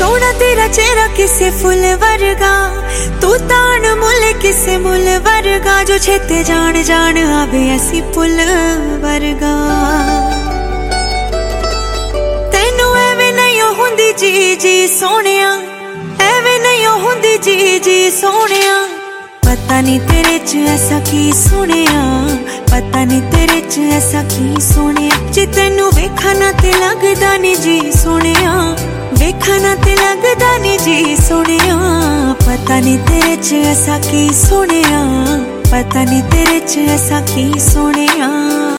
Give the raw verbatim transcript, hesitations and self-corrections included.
सोना तेरा चेहरा किसे फुल वर्गा, तू तान मुल किसे मुल वर्गा, जो छेते जान जान आवे ऐसी पुल वर्गा। तेनू एवें नहीं हुंदी जी जी सोहणिया, एवें नहीं हुंदी जी जी सोहणिया, पता नहीं तेरे च ऐसा की सोहणिया, पता नहीं तेरे च ऐसा की सोहणिया, जे तैनू वेखा ना ते लगदा नी जी सोहणिया, वेखा ना ते लगदा नी जी सोहणिया, पता नहीं तेरे च ऐसा की सोहणिया, पता नहीं तेरे च ऐसा की सोहणिया।